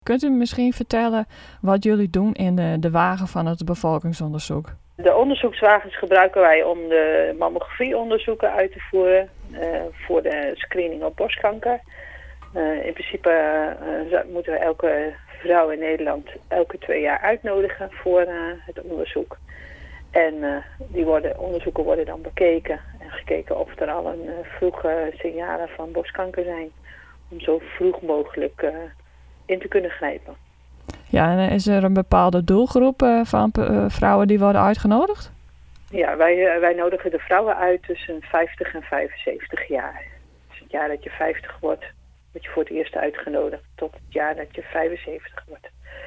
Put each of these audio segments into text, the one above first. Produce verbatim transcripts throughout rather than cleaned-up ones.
Kunt u misschien vertellen wat jullie doen in de, de wagen van het bevolkingsonderzoek? De onderzoekswagens gebruiken wij om de mammografieonderzoeken uit te voeren uh, voor de screening op borstkanker. Uh, in principe uh, moeten we elke vrouw in Nederland elke twee jaar uitnodigen voor uh, het onderzoek. En uh, die worden, onderzoeken worden dan bekeken en gekeken of er al een uh, vroege signalen van borstkanker zijn. Om zo vroeg mogelijk uh, in te kunnen grijpen. Ja, en is er een bepaalde doelgroep uh, van uh, vrouwen die worden uitgenodigd? Ja, wij, uh, wij nodigen de vrouwen uit tussen vijftig en vijfenzeventig jaar. Dus het jaar dat je vijftig wordt, word je voor het eerst uitgenodigd tot het jaar dat je vijfenzeventig wordt.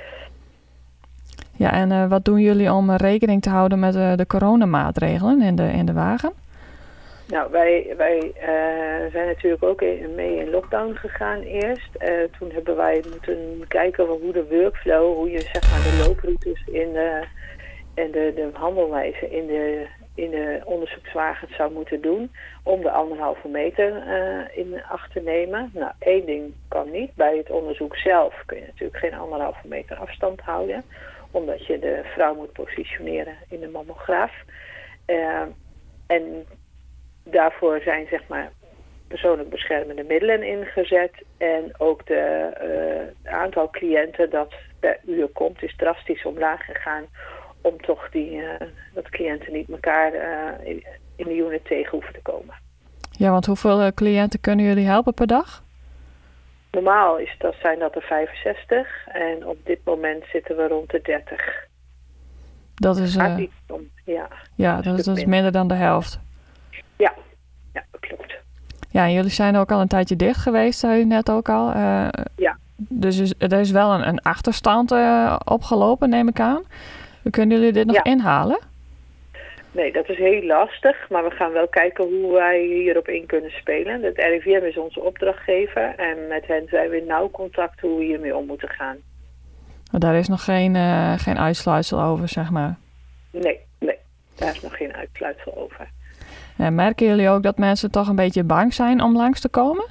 Ja, en uh, wat doen jullie om rekening te houden met uh, de coronamaatregelen in de, in de wagen? Nou, wij, wij uh, zijn natuurlijk ook in, mee in lockdown gegaan eerst. Uh, toen hebben wij moeten kijken hoe de workflow, hoe je zeg maar de looproutes in de, en de, de handelwijze in de, in de onderzoekswagens zou moeten doen. Om de anderhalve meter uh, in acht te nemen. Nou, één ding kan niet. Bij het onderzoek zelf kun je natuurlijk geen anderhalve meter afstand houden. Omdat je de vrouw moet positioneren in de mammograaf. Uh, en daarvoor zijn zeg maar persoonlijk beschermende middelen ingezet. En ook de, uh, het aantal cliënten dat per uur komt is drastisch omlaag gegaan. Om toch die, uh, dat cliënten niet elkaar uh, in, in de unit tegen hoeven te komen. Ja, want hoeveel uh, cliënten kunnen jullie helpen per dag? Normaal is dat, zijn dat er vijfenzestig en op dit moment zitten we rond de dertig. Dat is, uh, om, ja, ja, dat, dat is minder dan de helft. Ja, ja, dat klopt. Ja, en jullie zijn ook al een tijdje dicht geweest, zei u net ook al. Uh, ja. Dus is, er is wel een, een achterstand uh, opgelopen, neem ik aan. Kunnen jullie dit nog ja. inhalen? Nee, dat is heel lastig, maar we gaan wel kijken hoe wij hierop in kunnen spelen. Het R I V M is onze opdrachtgever en met hen zijn we in nauw contact hoe we hiermee om moeten gaan. Maar daar is nog geen, uh, geen uitsluitsel over, zeg maar? Nee, nee, daar is nog geen uitsluitsel over. En merken jullie ook dat mensen toch een beetje bang zijn om langs te komen?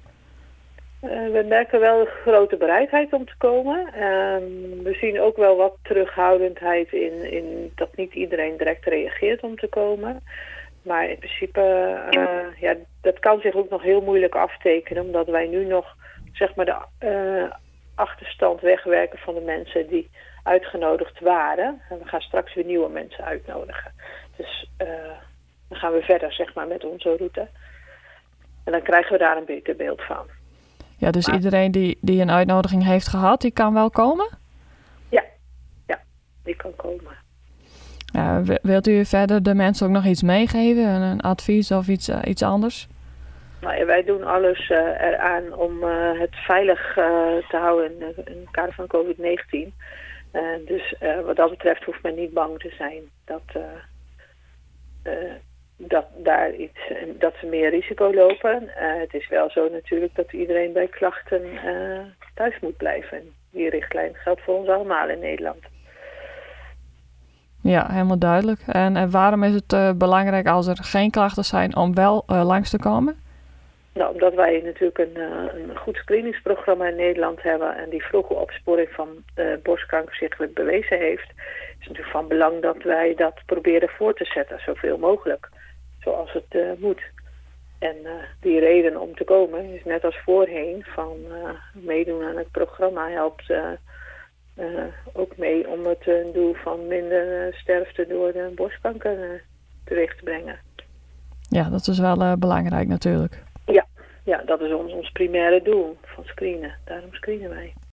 Uh, we merken wel een grote bereidheid om te komen. Uh, we zien ook wel wat terughoudendheid in, in dat niet iedereen direct reageert om te komen. Maar in principe, uh, ja, dat kan zich ook nog heel moeilijk aftekenen. Omdat wij nu nog zeg maar de uh, achterstand wegwerken van de mensen die uitgenodigd waren. En we gaan straks weer nieuwe mensen uitnodigen. Dus uh, dan gaan we verder zeg maar met onze route. En dan krijgen we daar een beter beeld van. Ja, dus maar iedereen die, die een uitnodiging heeft gehad, die kan wel komen? Ja, ja, die kan komen. Ja, wilt u verder de mensen ook nog iets meegeven? Een advies of iets, uh, iets anders? Nou ja, wij doen alles uh, eraan om uh, het veilig uh, te houden in, in het kader van covid negentien. Uh, dus uh, wat dat betreft hoeft men niet bang te zijn dat... Uh, uh, dat daar iets, dat ze meer risico lopen. Uh, het is wel zo natuurlijk dat iedereen bij klachten uh, thuis moet blijven. Die richtlijn geldt voor ons allemaal in Nederland. Ja, helemaal duidelijk. En, en waarom is het uh, belangrijk als er geen klachten zijn om wel uh, langs te komen? Nou, omdat wij natuurlijk een, uh, een goed screeningsprogramma in Nederland hebben en die vroege opsporing van uh, borstkanker zich bewezen heeft, is het natuurlijk van belang dat wij dat proberen voor te zetten, zoveel mogelijk. Zoals het uh, moet. En uh, die reden om te komen is net als voorheen van uh, meedoen aan het programma helpt uh, uh, ook mee om het uh, doel van minder uh, sterfte door de borstkanker uh, teweeg te brengen. Ja, dat is wel uh, belangrijk natuurlijk. Ja, ja, dat is ons, ons primaire doel van screenen. Daarom screenen wij.